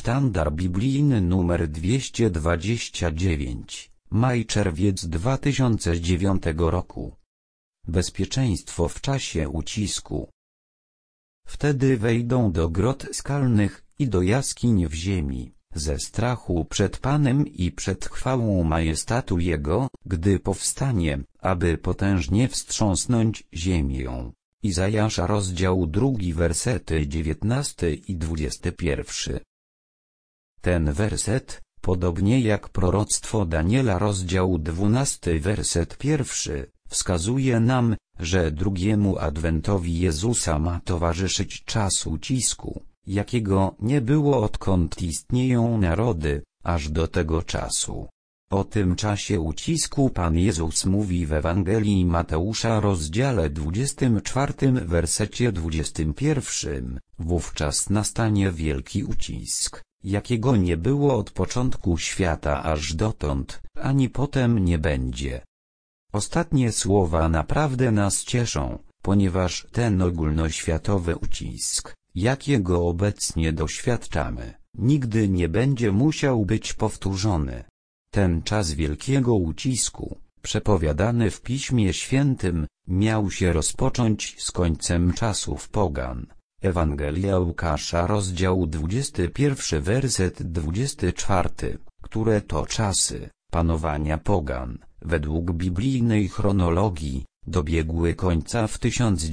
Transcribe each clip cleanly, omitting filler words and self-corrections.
Sztandar biblijny numer 229, maj-czerwiec 2009 roku. Bezpieczeństwo w czasie ucisku. Wtedy wejdą do grot skalnych i do jaskiń w ziemi, ze strachu przed Panem i przed chwałą majestatu Jego, gdy powstanie, aby potężnie wstrząsnąć ziemią. Izajasza rozdział 2 wersety 19 i 21. Ten werset, podobnie jak proroctwo Daniela rozdział 12 werset 1, wskazuje nam, że drugiemu adwentowi Jezusa ma towarzyszyć czas ucisku, jakiego nie było odkąd istnieją narody, aż do tego czasu. O tym czasie ucisku Pan Jezus mówi w Ewangelii Mateusza rozdziale 24 wersecie 21. Wówczas nastanie wielki ucisk, jakiego nie było od początku świata aż dotąd, ani potem nie będzie. Ostatnie słowa naprawdę nas cieszą, ponieważ ten ogólnoświatowy ucisk, jakiego obecnie doświadczamy, nigdy nie będzie musiał być powtórzony. Ten czas wielkiego ucisku, przepowiadany w Piśmie Świętym, miał się rozpocząć z końcem czasów pogan. Ewangelia Łukasza rozdział 21 werset 24, które to czasy panowania pogan, według biblijnej chronologii, dobiegły końca w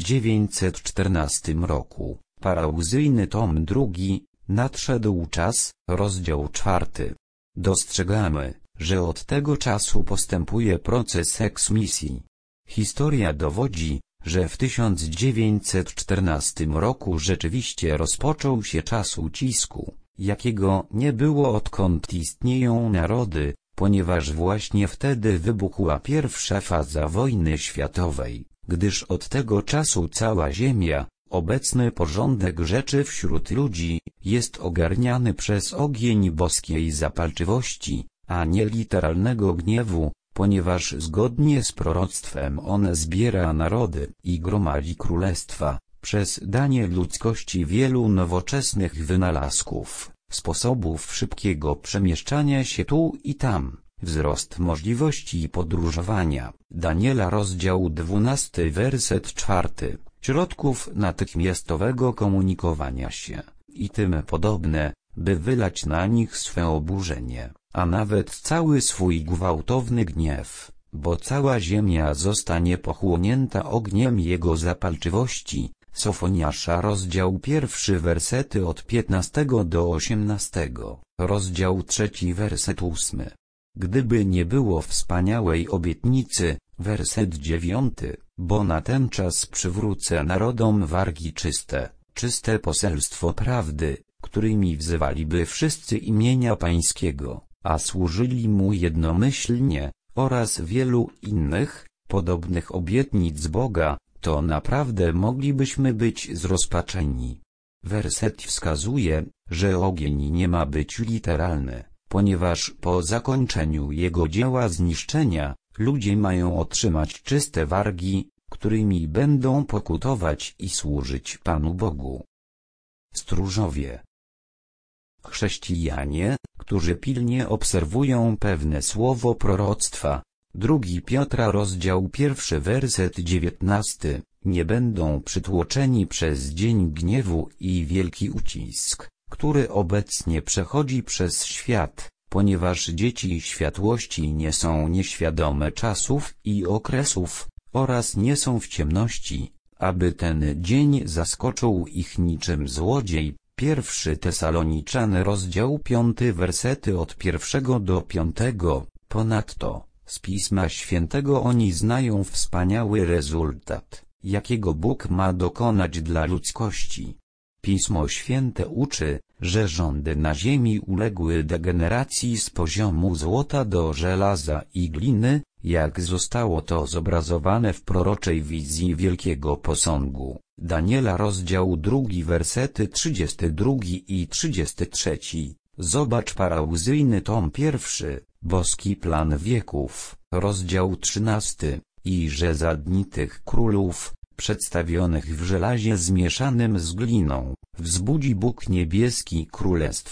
1914 roku. Parauzyjny tom 2, nadszedł czas, rozdział 4. Dostrzegamy, że od tego czasu postępuje proces eksmisji. Historia dowodzi, że w 1914 roku rzeczywiście rozpoczął się czas ucisku, jakiego nie było odkąd istnieją narody, ponieważ właśnie wtedy wybuchła pierwsza faza wojny światowej, gdyż od tego czasu cała Ziemia, obecny porządek rzeczy wśród ludzi, jest ogarniany przez ogień boskiej zapalczywości, a nie literalnego gniewu, ponieważ zgodnie z proroctwem on zbiera narody i gromadzi królestwa, przez danie ludzkości wielu nowoczesnych wynalazków, sposobów szybkiego przemieszczania się tu i tam, wzrost możliwości podróżowania, Daniela rozdział 12 werset 4, środków natychmiastowego komunikowania się, i tym podobne, by wylać na nich swe oburzenie, a nawet cały swój gwałtowny gniew, bo cała ziemia zostanie pochłonięta ogniem jego zapalczywości. Sofoniasza rozdział 1 wersety od 15 do 18, rozdział 3 werset 8. Gdyby nie było wspaniałej obietnicy, werset 9, bo na ten czas przywrócę narodom wargi czyste poselstwo prawdy, którymi wzywaliby wszyscy imienia Pańskiego, a służyli Mu jednomyślnie, oraz wielu innych, podobnych obietnic Boga, to naprawdę moglibyśmy być zrozpaczeni. Werset wskazuje, że ogień nie ma być literalny, ponieważ po zakończeniu jego dzieła zniszczenia, ludzie mają otrzymać czyste wargi, którymi będą pokutować i służyć Panu Bogu. Stróżowie. Chrześcijanie, którzy pilnie obserwują pewne słowo proroctwa, 2 Piotra rozdział 1 werset 19, nie będą przytłoczeni przez dzień gniewu i wielki ucisk, który obecnie przechodzi przez świat, ponieważ dzieci światłości nie są nieświadome czasów i okresów, oraz nie są w ciemności, aby ten dzień zaskoczył ich niczym złodziej. 1 Tesaloniczan rozdział 5 wersety od 1 do 5. Ponadto, z Pisma Świętego oni znają wspaniały rezultat, jakiego Bóg ma dokonać dla ludzkości. Pismo Święte uczy, że rządy na ziemi uległy degeneracji z poziomu złota do żelaza i gliny, jak zostało to zobrazowane w proroczej wizji wielkiego posągu. Daniela rozdział 2 wersety 32 i 33. Zobacz parauzyjny tom 1, boski plan wieków, rozdział 13, i że za dni tych królów, przedstawionych w żelazie zmieszanym z gliną, wzbudzi Bóg niebieski królestwo,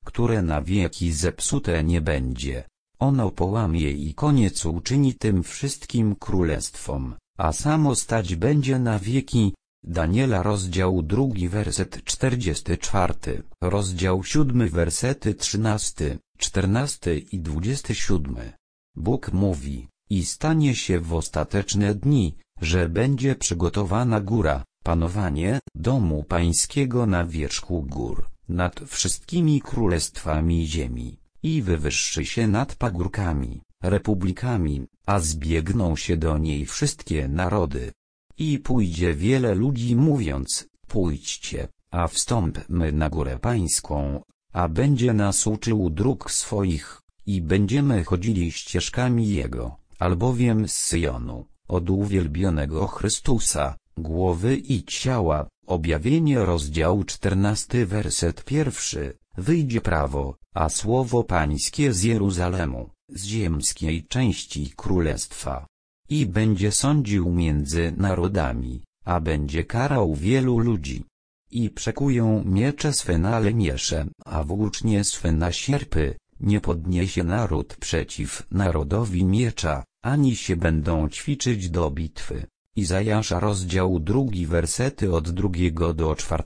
które na wieki zepsute nie będzie. Ono połamie i koniec uczyni tym wszystkim królestwom, a samo stać będzie na wieki. Daniela rozdział 2 werset 44, rozdział 7 wersety 13, 14 i 27. Bóg mówi, i stanie się w ostateczne dni, że będzie przygotowana góra, panowanie domu pańskiego na wierzchu gór, nad wszystkimi królestwami ziemi, i wywyższy się nad pagórkami, republikami, a zbiegną się do niej wszystkie narody. I pójdzie wiele ludzi mówiąc, pójdźcie, a wstąpmy na górę pańską, a będzie nas uczył dróg swoich, i będziemy chodzili ścieżkami Jego, albowiem z Syjonu, od uwielbionego Chrystusa, głowy i ciała, objawienie rozdział 14 werset 1, wyjdzie prawo, a słowo pańskie z Jeruzalemu, z ziemskiej części królestwa. I będzie sądził między narodami, a będzie karał wielu ludzi. I przekują miecze swe na lemiesze, a włócznie swe na sierpy, nie podniesie naród przeciw narodowi miecza, ani się będą ćwiczyć do bitwy. Izajasza rozdział 2 wersety od 2 do 4.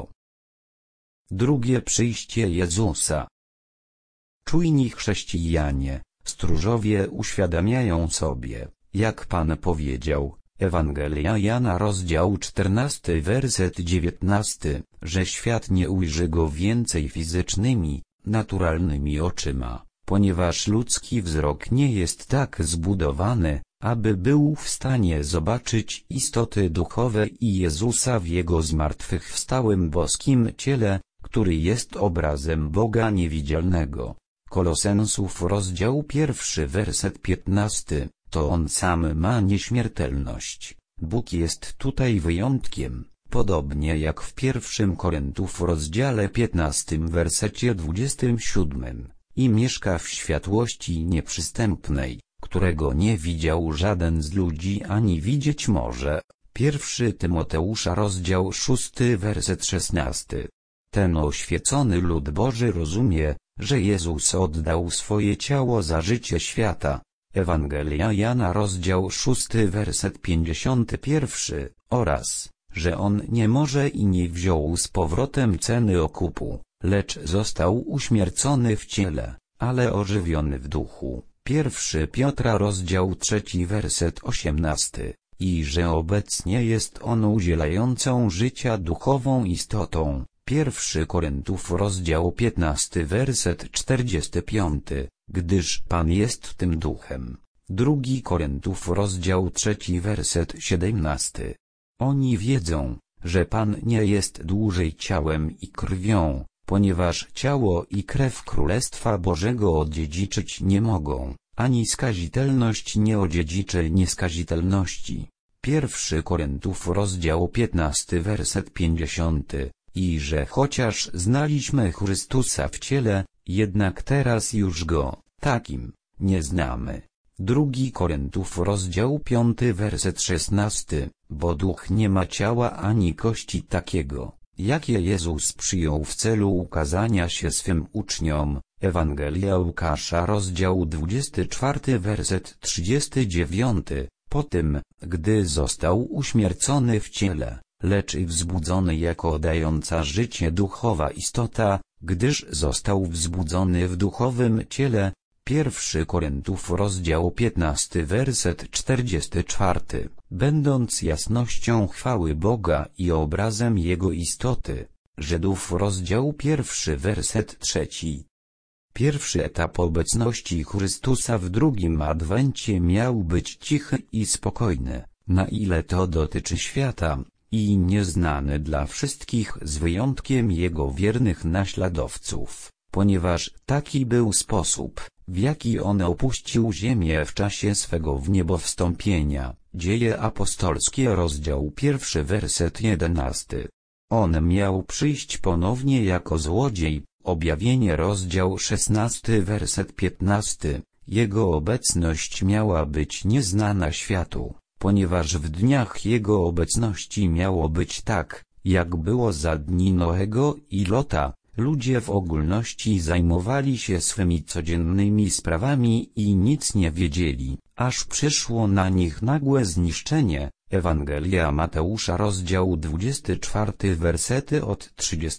Drugie przyjście Jezusa. Czujni chrześcijanie, stróżowie uświadamiają sobie, jak Pan powiedział, Ewangelia Jana rozdział 14 werset 19, że świat nie ujrzy go więcej fizycznymi, naturalnymi oczyma, ponieważ ludzki wzrok nie jest tak zbudowany, aby był w stanie zobaczyć istoty duchowe i Jezusa w Jego zmartwychwstałym boskim ciele, który jest obrazem Boga niewidzialnego. Kolosensów rozdział 1 werset 15, to On sam ma nieśmiertelność. Bóg jest tutaj wyjątkiem, podobnie jak w 1 Koryntiów rozdziale 15 wersecie 27, i mieszka w światłości nieprzystępnej, którego nie widział żaden z ludzi ani widzieć może. 1 Tymoteusza rozdział 6 werset 16. Ten oświecony lud Boży rozumie, że Jezus oddał swoje ciało za życie świata. Ewangelia Jana rozdział 6 werset 51, oraz, że On nie może i nie wziął z powrotem ceny okupu, lecz został uśmiercony w ciele, ale ożywiony w duchu. 1 Piotra rozdział 3 werset 18, i że obecnie jest On udzielającą życia duchową istotą. 1 Koryntiów rozdział 15 werset 45, gdyż Pan jest tym duchem. 2 Koryntiów rozdział 3 werset 17. Oni wiedzą, że Pan nie jest dłużej ciałem i krwią, ponieważ ciało i krew Królestwa Bożego odziedziczyć nie mogą, ani skazitelność nie odziedziczy nieskazitelności. 1 Koryntiów rozdział 15 werset 50. I że chociaż znaliśmy Chrystusa w ciele, jednak teraz już Go, takim, nie znamy. 2 Koryntiów rozdział 5 werset 16, bo duch nie ma ciała ani kości takiego, jakie Jezus przyjął w celu ukazania się swym uczniom. Ewangelia Łukasza rozdział 24 werset 39, po tym, gdy został uśmiercony w ciele, lecz i wzbudzony jako dająca życie duchowa istota, gdyż został wzbudzony w duchowym ciele. 1 Koryntiów rozdział 15 werset 44, będąc jasnością chwały Boga i obrazem Jego istoty. Żydów rozdział 1 werset 3. Pierwszy etap obecności Chrystusa w drugim adwencie miał być cichy i spokojny, na ile to dotyczy świata, i nieznany dla wszystkich z wyjątkiem Jego wiernych naśladowców, ponieważ taki był sposób, w jaki On opuścił ziemię w czasie swego wniebowstąpienia. Dzieje apostolskie rozdział 1 werset 11. On miał przyjść ponownie jako złodziej. Objawienie rozdział 16 werset 15. Jego obecność miała być nieznana światu, ponieważ w dniach Jego obecności miało być tak, jak było za dni Noego i Lota, Ludzie w ogólności zajmowali się swymi codziennymi sprawami i nic nie wiedzieli, aż przyszło na nich nagłe zniszczenie. Ewangelia Mateusza rozdział 24 wersety od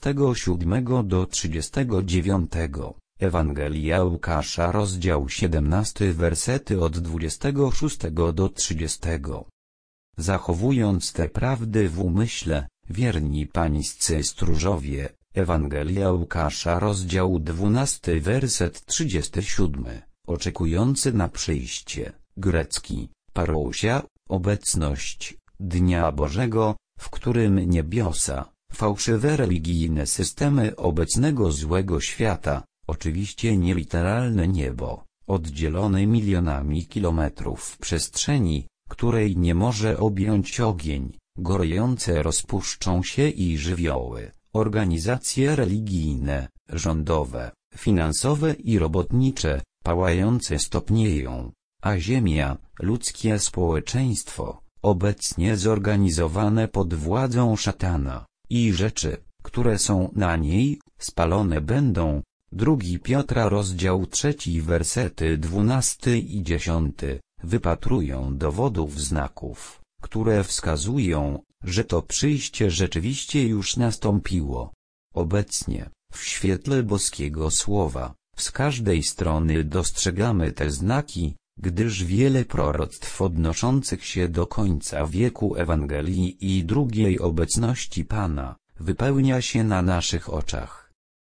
37 do 39. Ewangelia Łukasza rozdział 17 wersety od 26 do 30. Zachowując te prawdy w umyśle, wierni pańscy stróżowie, Ewangelia Łukasza rozdział 12 werset 37, oczekujący na przyjście, grecki, parousia, obecność, Dnia Bożego, w którym niebiosa, fałszywe religijne systemy obecnego złego świata, oczywiście nieliteralne niebo, oddzielone milionami kilometrów przestrzeni, której nie może objąć ogień, gorejące rozpuszczą się i żywioły, organizacje religijne, rządowe, finansowe i robotnicze, pałające stopnieją, a ziemia, ludzkie społeczeństwo, obecnie zorganizowane pod władzą szatana, i rzeczy, które są na niej, spalone będą. 2 Piotra rozdział 3 wersety 12 i 10, wypatrują dowodów znaków, które wskazują, że to przyjście rzeczywiście już nastąpiło. Obecnie, w świetle boskiego słowa, z każdej strony dostrzegamy te znaki, gdyż wiele proroctw odnoszących się do końca wieku Ewangelii i drugiej obecności Pana, wypełnia się na naszych oczach.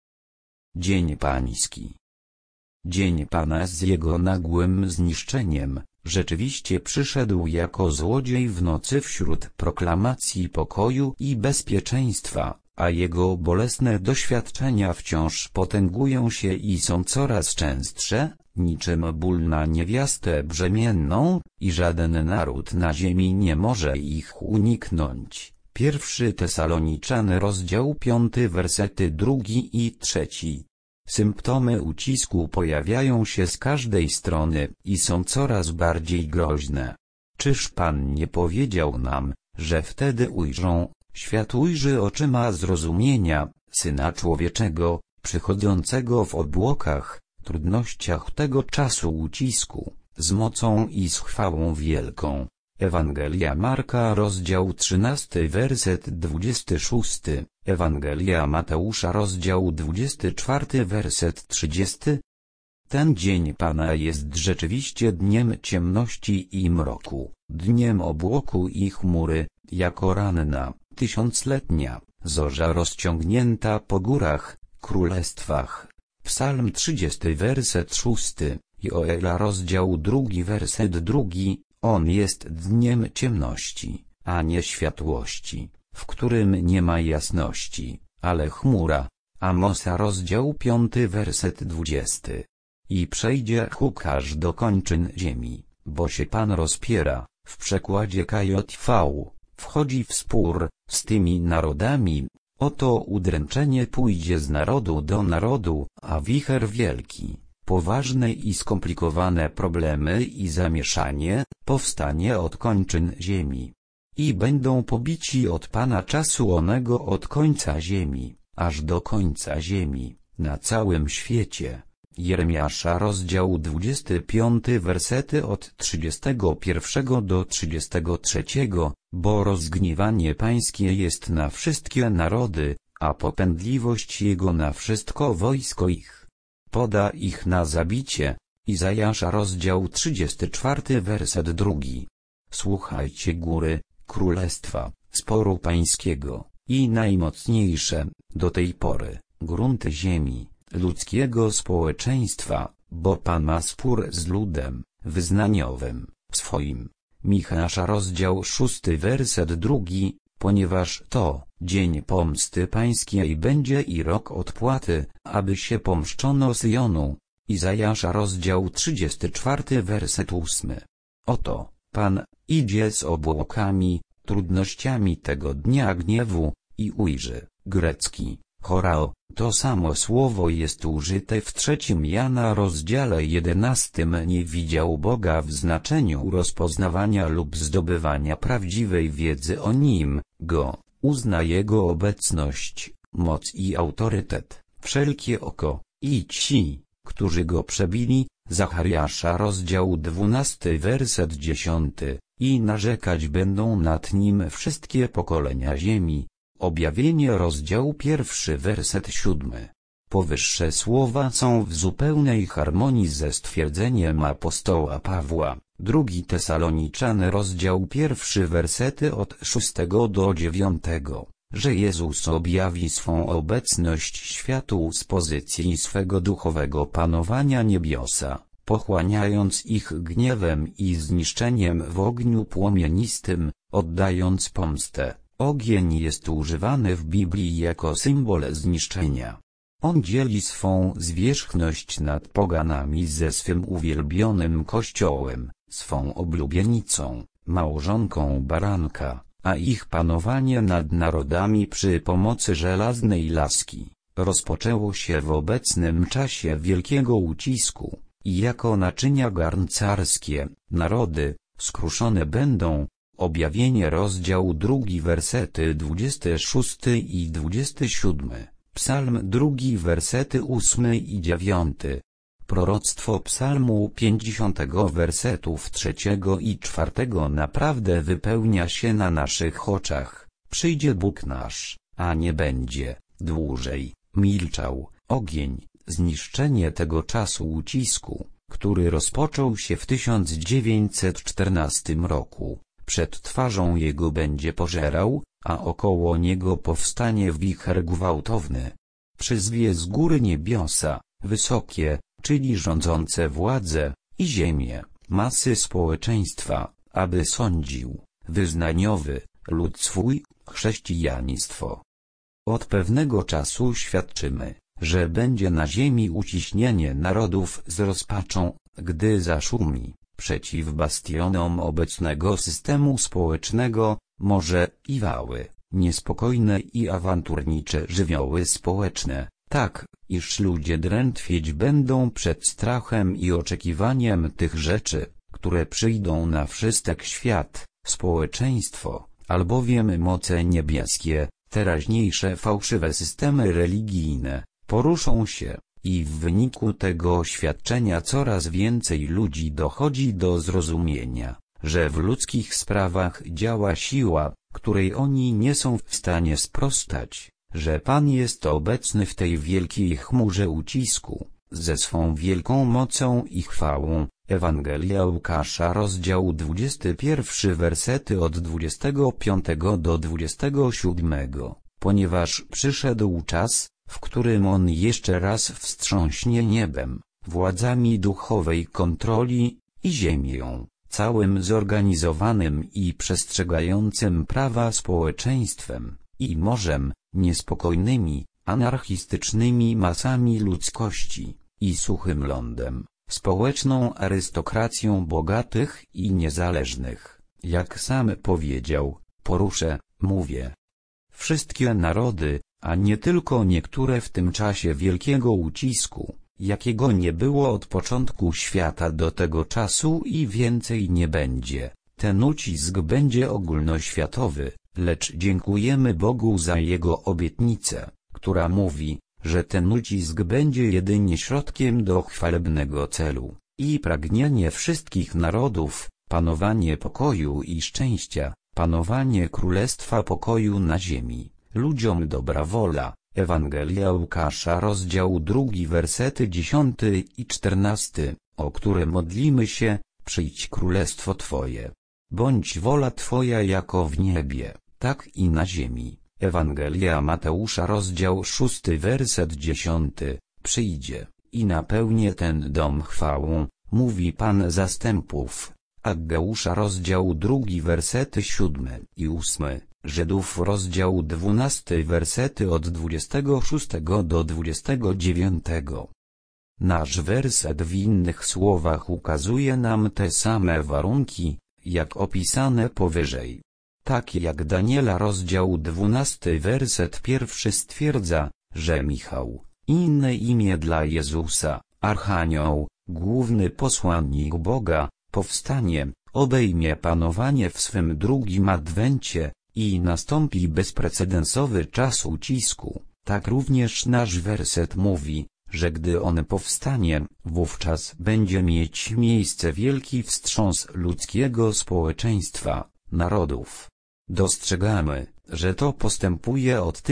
Dzień Pański. Dzień Pana z jego nagłym zniszczeniem, rzeczywiście przyszedł jako złodziej w nocy wśród proklamacji pokoju i bezpieczeństwa, a jego bolesne doświadczenia wciąż potęgują się i są coraz częstsze, niczym ból na niewiastę brzemienną, i żaden naród na ziemi nie może ich uniknąć. 1 Tesaloniczan rozdział 5 wersety 2 i 3. Symptomy ucisku pojawiają się z każdej strony i są coraz bardziej groźne. Czyż Pan nie powiedział nam, że wtedy ujrzą, świat ujrzy oczyma zrozumienia, Syna Człowieczego, przychodzącego w obłokach, trudnościach tego czasu ucisku, z mocą i z chwałą wielką. Ewangelia Marka rozdział 13 werset 26, Ewangelia Mateusza rozdział 24 werset 30. Ten dzień Pana jest rzeczywiście dniem ciemności i mroku, dniem obłoku i chmury, jako ranna, tysiącletnia, zorza rozciągnięta po górach, królestwach. Psalm 30 werset 6, Joela rozdział 2 werset 2, on jest dniem ciemności, a nie światłości, w którym nie ma jasności, ale chmura. Amosa rozdział 5 werset 20. I przejdzie huk aż do kończyn ziemi, bo się Pan rozpiera, w przekładzie KJV, wchodzi w spór z tymi narodami, oto udręczenie pójdzie z narodu do narodu, a wicher wielki, poważne i skomplikowane problemy i zamieszanie, powstanie od kończyn ziemi. I będą pobici od Pana czasu onego od końca ziemi, aż do końca ziemi, na całym świecie. Jeremiasza rozdział 25 wersety od 31 do 33, bo rozgniewanie Pańskie jest na wszystkie narody, a popędliwość Jego na wszystko wojsko ich. Poda ich na zabicie. Izajasza rozdział 34 werset 2. Słuchajcie góry, królestwa, sporu pańskiego, i najmocniejsze, do tej pory, grunty ziemi, ludzkiego społeczeństwa, bo Pan ma spór z ludem, wyznaniowym, swoim. Michasza rozdział 6 werset 2, ponieważ to, dzień pomsty pańskiej będzie i rok odpłaty, aby się pomszczono Syjonu. Izajasza rozdział 34 werset 8. Oto, Pan, idzie z obłokami, trudnościami tego dnia gniewu, i ujrzy, grecki, chorao, to samo słowo jest użyte w 3 Jana rozdziale 11. Nie widział Boga w znaczeniu rozpoznawania lub zdobywania prawdziwej wiedzy o Nim, Go, uzna Jego obecność, moc i autorytet, wszelkie oko, i ci, którzy go przebili. Zachariasza rozdział 12 werset 10, i narzekać będą nad nim wszystkie pokolenia ziemi. Objawienie rozdział 1 werset 7. Powyższe słowa są w zupełnej harmonii ze stwierdzeniem apostoła Pawła. 2 Tesaloniczan rozdział 1 wersety od 6 do 9, że Jezus objawi swą obecność światu z pozycji swego duchowego panowania niebiosa, pochłaniając ich gniewem i zniszczeniem w ogniu płomienistym, oddając pomstę. Ogień jest używany w Biblii jako symbol zniszczenia. On dzieli swą zwierzchność nad poganami ze swym uwielbionym Kościołem, swą oblubienicą, małżonką baranka, a ich panowanie nad narodami przy pomocy żelaznej laski rozpoczęło się w obecnym czasie wielkiego ucisku, i jako naczynia garncarskie narody skruszone będą. Objawienie rozdział 2 wersety 26 i 27, Psalm 2 wersety 8 i 9. Proroctwo psalmu 50 wersetów 3 i 4 naprawdę wypełnia się na naszych oczach. Przyjdzie Bóg nasz, a nie będzie dłużej milczał. Ogień, zniszczenie tego czasu ucisku, który rozpoczął się w 1914 roku. Przed twarzą jego będzie pożerał, a około niego powstanie wicher gwałtowny. Przyzwie z góry niebiosa, wysokie, czyli rządzące władze, i ziemię, masy społeczeństwa, aby sądził, wyznaniowy, lud swój, chrześcijaństwo. Od pewnego czasu świadczymy, że będzie na ziemi uciśnienie narodów z rozpaczą, gdy zaszumi, przeciw bastionom obecnego systemu społecznego, morze i wały, niespokojne i awanturnicze żywioły społeczne, tak, iż ludzie drętwieć będą przed strachem i oczekiwaniem tych rzeczy, które przyjdą na wszystek świat, społeczeństwo, albowiem moce niebieskie, teraźniejsze fałszywe systemy religijne, poruszą się, i w wyniku tego oświadczenia coraz więcej ludzi dochodzi do zrozumienia, że w ludzkich sprawach działa siła, której oni nie są w stanie sprostać, że Pan jest obecny w tej wielkiej chmurze ucisku, ze swą wielką mocą i chwałą. Ewangelia Łukasza rozdział 21 wersety od 25 do 27, ponieważ przyszedł czas, w którym on jeszcze raz wstrząśnie niebem, władzami duchowej kontroli, i ziemią, całym zorganizowanym i przestrzegającym prawa społeczeństwem, i morzem, niespokojnymi, anarchistycznymi masami ludzkości, i suchym lądem, społeczną arystokracją bogatych i niezależnych. Jak sam powiedział, poruszę, mówię, wszystkie narody, a nie tylko niektóre w tym czasie wielkiego ucisku, jakiego nie było od początku świata do tego czasu i więcej nie będzie. Ten ucisk będzie ogólnoświatowy, lecz dziękujemy Bogu za Jego obietnicę, która mówi, że ten ucisk będzie jedynie środkiem do chwalebnego celu, i pragnienie wszystkich narodów, panowanie pokoju i szczęścia, panowanie królestwa pokoju na ziemi, ludziom dobra wola. Ewangelia Łukasza rozdział 2 wersety 10 i 14, o które modlimy się, przyjdź królestwo Twoje. Bądź wola Twoja jako w niebie, tak i na ziemi. Ewangelia Mateusza rozdział 6 werset 10, przyjdzie, i napełnię ten dom chwałą, mówi Pan zastępów. Ageusza rozdział 2 wersety 7 i 8, Żydów rozdział 12 wersety od 26 do 29. Nasz werset w innych słowach ukazuje nam te same warunki, jak opisane powyżej. Tak jak Daniela rozdział 12 werset 1 stwierdza, że Michał, inne imię dla Jezusa, Archanioł, główny posłannik Boga, powstanie, obejmie panowanie w swym drugim adwencie, i nastąpi bezprecedensowy czas ucisku, Tak również nasz werset mówi, że gdy on powstanie, wówczas będzie mieć miejsce wielki wstrząs ludzkiego społeczeństwa, narodów. Dostrzegamy, że to postępuje od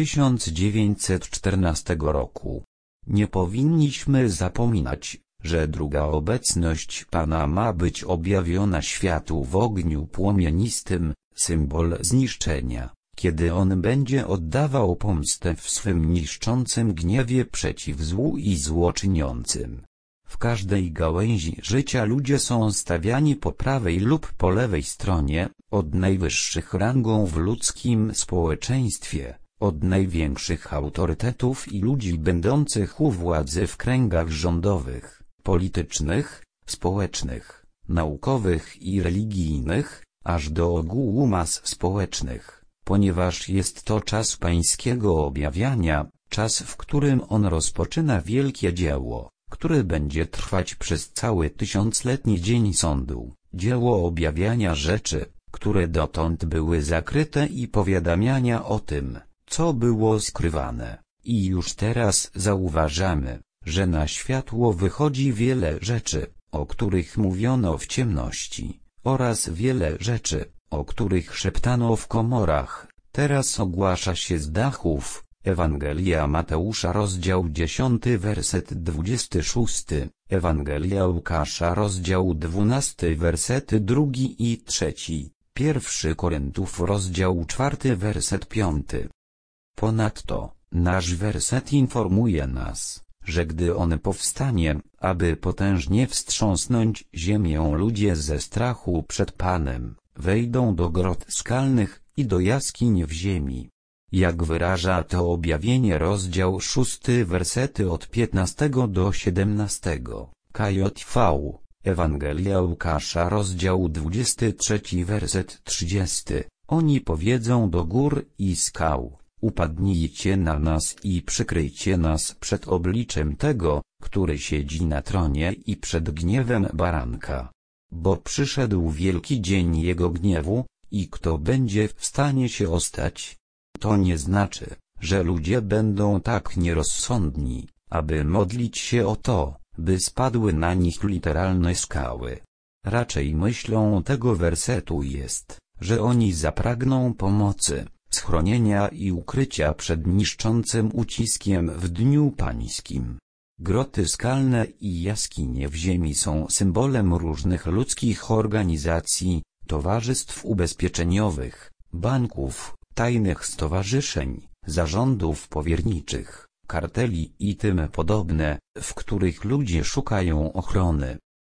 1914 roku. Nie powinniśmy zapominać, że druga obecność Pana ma być objawiona światu w ogniu płomienistym, symbol zniszczenia, kiedy on będzie oddawał pomstę w swym niszczącym gniewie przeciw złu i złoczyniącym. W każdej gałęzi życia ludzie są stawiani po prawej lub po lewej stronie, od najwyższych rangą w ludzkim społeczeństwie, od największych autorytetów i ludzi będących u władzy w kręgach rządowych, politycznych, społecznych, naukowych i religijnych, aż do ogółu mas społecznych, ponieważ jest to czas pańskiego objawiania, czas, w którym on rozpoczyna wielkie dzieło, które będzie trwać przez cały tysiącletni dzień sądu, dzieło objawiania rzeczy, które dotąd były zakryte i powiadamiania o tym, co było skrywane. I już teraz zauważamy, że na światło wychodzi wiele rzeczy, o których mówiono w ciemności, oraz wiele rzeczy, o których szeptano w komorach, teraz ogłasza się z dachów. Ewangelia Mateusza rozdział 10 werset 26, Ewangelia Łukasza rozdział 12 wersety 2 i 3, 1 Koryntiów rozdział 4 werset 5. Ponadto, nasz werset informuje nas, że gdy on powstanie, aby potężnie wstrząsnąć ziemię, ludzie ze strachu przed Panem wejdą do grot skalnych i do jaskiń w ziemi. Jak wyraża to objawienie rozdział 6 wersety od 15 do 17, KJV, Ewangelia Łukasza rozdział 23 werset 30, oni powiedzą do gór i skał, upadnijcie na nas i przykryjcie nas przed obliczem tego, który siedzi na tronie i przed gniewem baranka. Bo przyszedł wielki dzień jego gniewu, i kto będzie w stanie się ostać? To nie znaczy, że ludzie będą tak nierozsądni, aby modlić się o to, by spadły na nich literalne skały. Raczej myślą tego wersetu jest, że oni zapragną pomocy, schronienia i ukrycia przed niszczącym uciskiem w dniu pańskim. Groty skalne i jaskinie w ziemi są symbolem różnych ludzkich organizacji, towarzystw ubezpieczeniowych, banków, tajnych stowarzyszeń, zarządów powierniczych, karteli i tym podobne, w których ludzie szukają ochrony.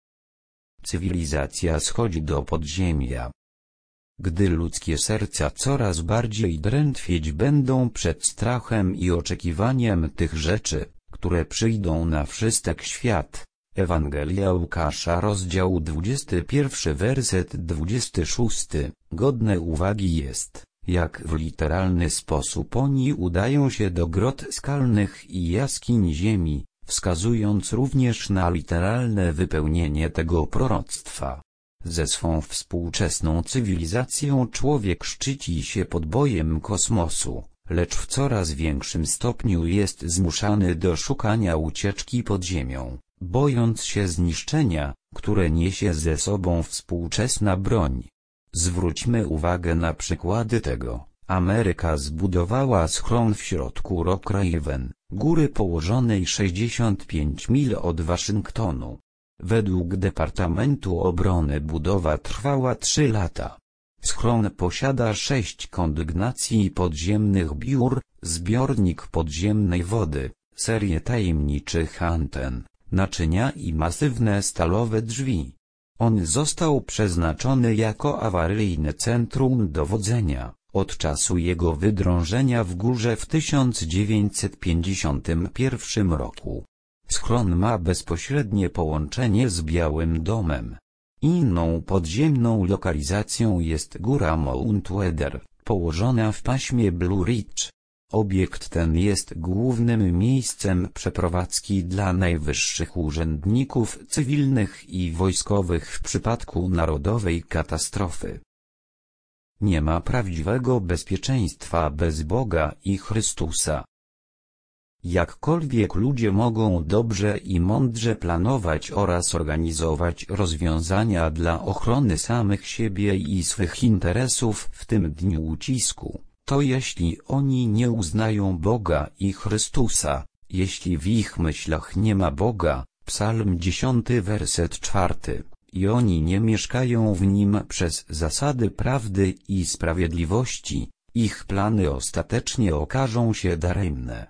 Cywilizacja schodzi do podziemia. Gdy ludzkie serca coraz bardziej drętwieć będą przed strachem i oczekiwaniem tych rzeczy, które przyjdą na wszystek świat. Ewangelia Łukasza rozdział 21 werset 26, godne uwagi jest, jak w literalny sposób oni udają się do grot skalnych i jaskiń ziemi, wskazując również na literalne wypełnienie tego proroctwa. Ze swą współczesną cywilizacją człowiek szczyci się podbojem kosmosu, lecz w coraz większym stopniu jest zmuszany do szukania ucieczki pod ziemią, bojąc się zniszczenia, które niesie ze sobą współczesna broń. Zwróćmy uwagę na przykłady tego. Ameryka zbudowała schron w środku Rock Raven, góry położonej 65 mil od Waszyngtonu. Według Departamentu Obrony budowa trwała 3 lata. Schron posiada 6 kondygnacji podziemnych biur, zbiornik podziemnej wody, serię tajemniczych anten, naczynia i masywne stalowe drzwi. On został przeznaczony jako awaryjne centrum dowodzenia, od czasu jego wydrążenia w górze w 1951 roku. Schron ma bezpośrednie połączenie z Białym Domem. Inną podziemną lokalizacją jest góra Mount Weather, położona w paśmie Blue Ridge. Obiekt ten jest głównym miejscem przeprowadzki dla najwyższych urzędników cywilnych i wojskowych w przypadku narodowej katastrofy. Nie ma prawdziwego bezpieczeństwa bez Boga i Chrystusa. Jakkolwiek ludzie mogą dobrze i mądrze planować oraz organizować rozwiązania dla ochrony samych siebie i swych interesów w tym dniu ucisku, to jeśli oni nie uznają Boga i Chrystusa, jeśli w ich myślach nie ma Boga, Psalm 10 werset 4, i oni nie mieszkają w nim przez zasady prawdy i sprawiedliwości, ich plany ostatecznie okażą się daremne.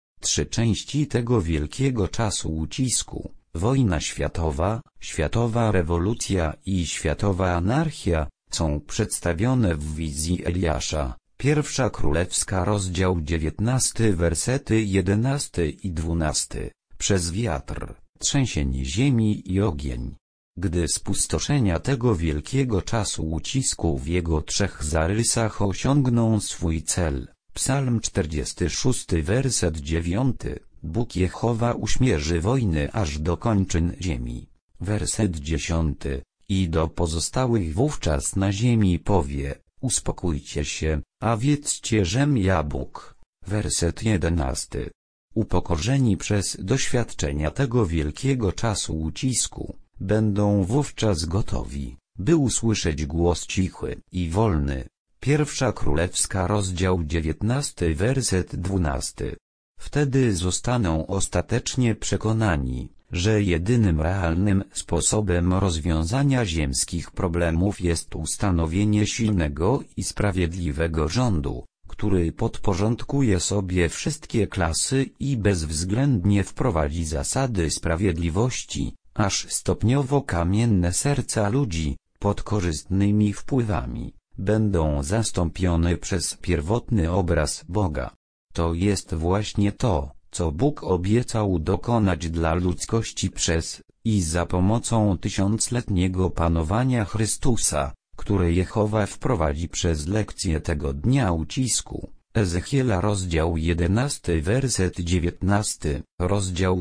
3 części tego wielkiego czasu ucisku: wojna światowa, światowa rewolucja i światowa anarchia, są przedstawione w wizji Eliasza. Pierwsza Królewska, rozdział 19, wersety 11 i 12. Przez wiatr, trzęsienie ziemi i ogień. Gdy spustoszenia tego wielkiego czasu ucisku w jego 3 zarysach osiągną swój cel. Psalm 46, werset 9. Bóg Jehowa uśmierzy wojny aż do kończyn ziemi. Werset 10. I do pozostałych wówczas na ziemi powie: uspokójcie się, a wiedzcie, żem ja Bóg. Werset 11. Upokorzeni przez doświadczenia tego wielkiego czasu ucisku, będą wówczas gotowi, by usłyszeć głos cichy i wolny. Pierwsza Królewska, rozdział 19, werset 12. Wtedy zostaną ostatecznie przekonani, że jedynym realnym sposobem rozwiązania ziemskich problemów jest ustanowienie silnego i sprawiedliwego rządu, który podporządkuje sobie wszystkie klasy i bezwzględnie wprowadzi zasady sprawiedliwości, aż stopniowo kamienne serca ludzi, pod korzystnymi wpływami, będą zastąpione przez pierwotny obraz Boga. To jest właśnie to, co Bóg obiecał dokonać dla ludzkości przez i za pomocą tysiącletniego panowania Chrystusa, które Jehowa wprowadzi przez lekcję tego dnia ucisku. Ezechiela, rozdział 11, werset 19, rozdział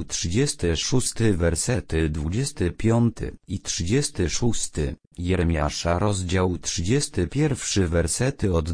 36, wersety 25 i 36, Jeremiasza, rozdział 31, wersety od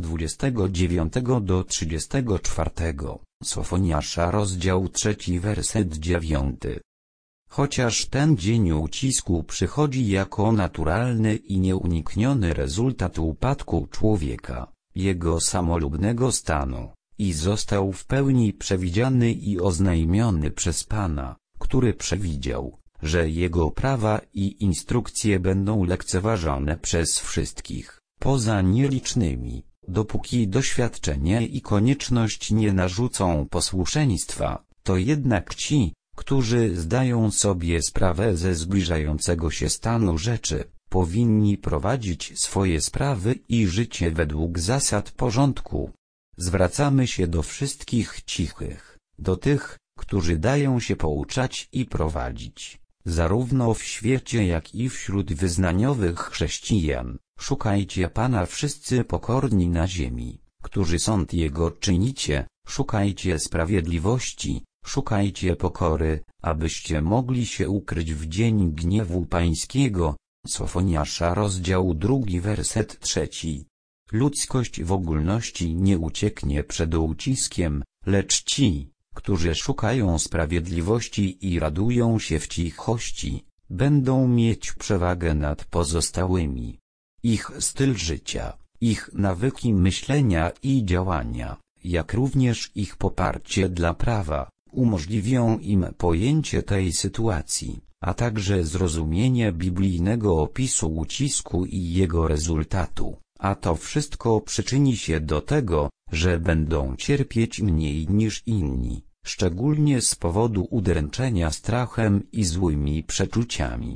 29 do 34, Sofoniasza, rozdział 3, werset 9. Chociaż ten dzień ucisku przychodzi jako naturalny i nieunikniony rezultat upadku człowieka, jego samolubnego stanu, i został w pełni przewidziany i oznajmiony przez Pana, który przewidział, że jego prawa i instrukcje będą lekceważone przez wszystkich, poza nielicznymi, dopóki doświadczenie i konieczność nie narzucą posłuszeństwa, to jednak ci, którzy zdają sobie sprawę ze zbliżającego się stanu rzeczy, powinni prowadzić swoje sprawy i życie według zasad porządku. Zwracamy się do wszystkich cichych, do tych, którzy dają się pouczać i prowadzić, zarówno w świecie jak i wśród wyznaniowych chrześcijan. Szukajcie Pana wszyscy pokorni na ziemi, którzy sąd Jego czynicie, szukajcie sprawiedliwości, szukajcie pokory, abyście mogli się ukryć w dzień gniewu Pańskiego. Sofoniasza, rozdział 2, werset 3. Ludzkość w ogólności nie ucieknie przed uciskiem, lecz ci, którzy szukają sprawiedliwości i radują się w cichości, będą mieć przewagę nad pozostałymi. Ich styl życia, ich nawyki myślenia i działania, jak również ich poparcie dla prawa, umożliwią im pojęcie tej sytuacji, a także zrozumienie biblijnego opisu ucisku i jego rezultatu, a to wszystko przyczyni się do tego, że będą cierpieć mniej niż inni, szczególnie z powodu udręczenia strachem i złymi przeczuciami.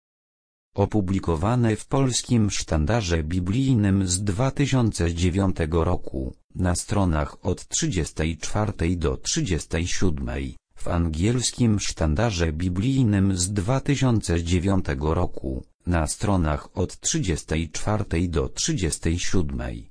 Opublikowane w Polskim Sztandarze Biblijnym z 2009 roku, na stronach od 34 do 37, w Angielskim Sztandarze Biblijnym z 2009 roku, na stronach od 34 do 37.